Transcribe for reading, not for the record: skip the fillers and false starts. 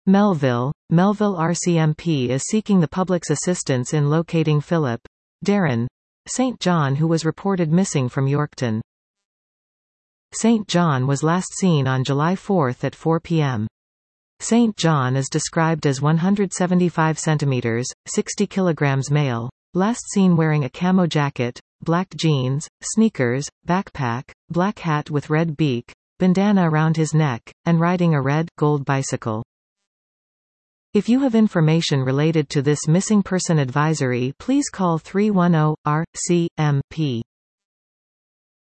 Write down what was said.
Melville RCMP is seeking the public's assistance in locating Philip Darren St. John, who was reported missing from Yorkton. St. John was last seen on July 4 at 4 p.m. St. John is described as 175 centimeters, 60 kilograms male. Last seen wearing a camo jacket, black jeans, sneakers, backpack, black hat with red beak, bandana around his neck, and riding a red, gold bicycle. If you have information related to this missing person advisory, please call 310-RCMP.